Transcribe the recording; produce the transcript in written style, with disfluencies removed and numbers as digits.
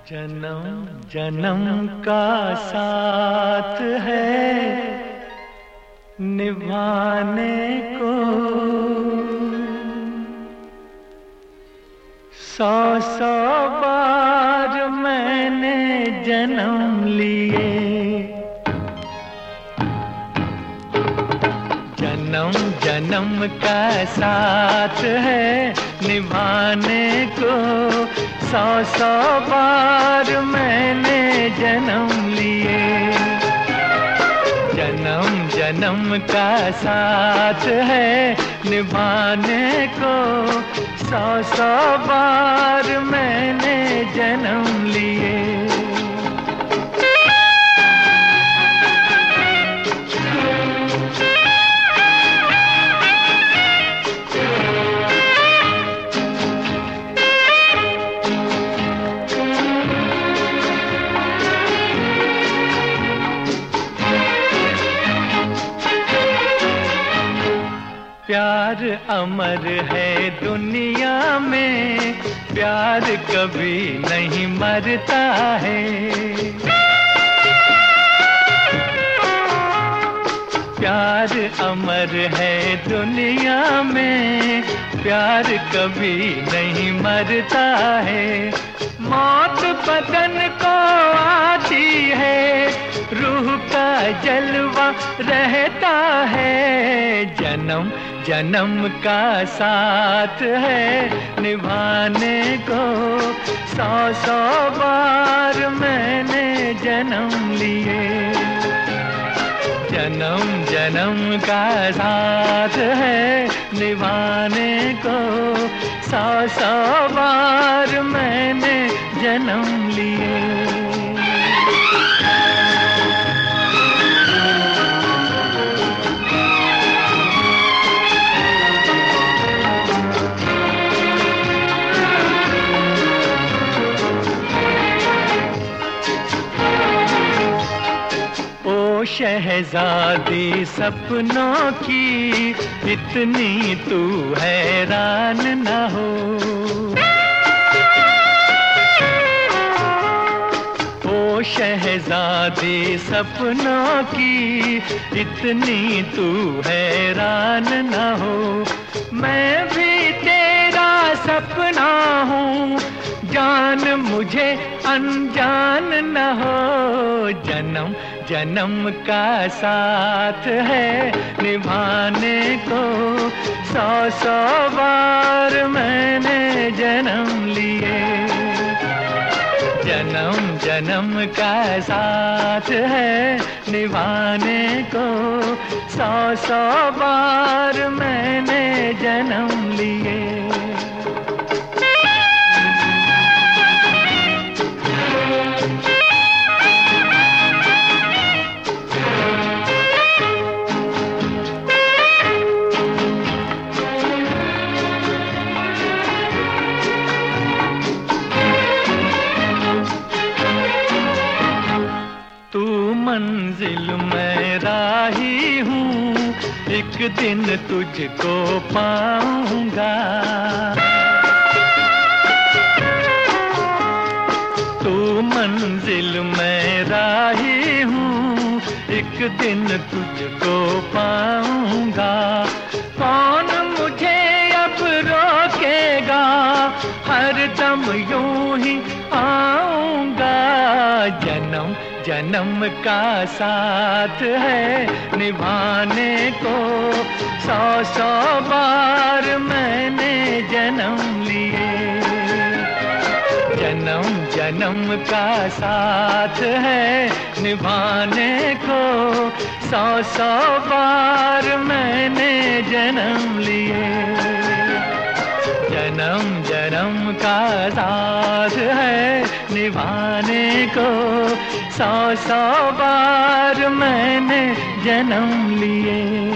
जन्म जन्म का साथ है निभाने को, 100 बार मैंने जन्म लिए। जन्म जन्म का साथ है निभाने को, 100 बार मैंने जन्म लिए। जन्म जन्म का साथ है निभाने को, 100 बार मैंने जन्म लिए। प्यार अमर है दुनिया में, प्यार कभी नहीं मरता है। प्यार अमर है दुनिया में, प्यार कभी नहीं मरता है। मौत बदन को आती है, रूह का जलवा रहता है। जन्म जन्म का साथ है निभाने को, 100 बार मैंने जन्म लिए। जन्म जन्म का साथ है निभाने को, 100 बार मैंने जन्म लिए। शहजादी सपनों की, इतनी तू हैरान न हो। ओ शहजादी सपनों की, इतनी तू हैरान न हो। मैं भी तेरा सपना हूँ, जान मुझे अनजान न हो। जन्म जन्म का साथ है निभाने को, 100 बार मैंने जन्म लिए। जन्म जन्म का साथ है निभाने को, 100 बार मैंने जन्म लिए। मंजिल मैं राही हूँ, एक दिन तुझको पाऊंगा। तू मंजिल मैं राही हूँ, एक दिन तुझको पाऊंगा। कौन मुझे अब रोकेगा, हर दम यूं ही आऊंगा। जन्म जन्म का साथ है निभाने को, 100 बार मैंने जन्म लिए। जन्म जन्म का साथ है निभाने को, 100 बार मैंने जन्म लिए। जन्म जन्म का साथ है निभाने को, 100 बार मैंने जन्म लिए।